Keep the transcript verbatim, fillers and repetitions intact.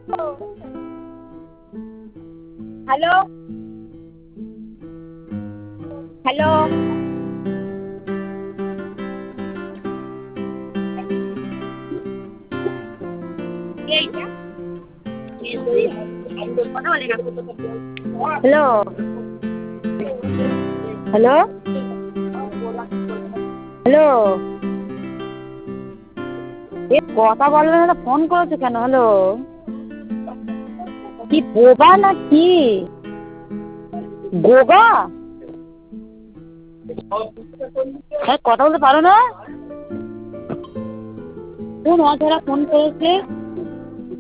Hello hello এইটা hello hello hello এ কথা বলবে না তো ফোন করেছো কেন? হ্যালো, কি বোবা না কি? গোগা? হ্যাঁ, কথা বলতে পারো না? কোন অধরা ফোন করেছে?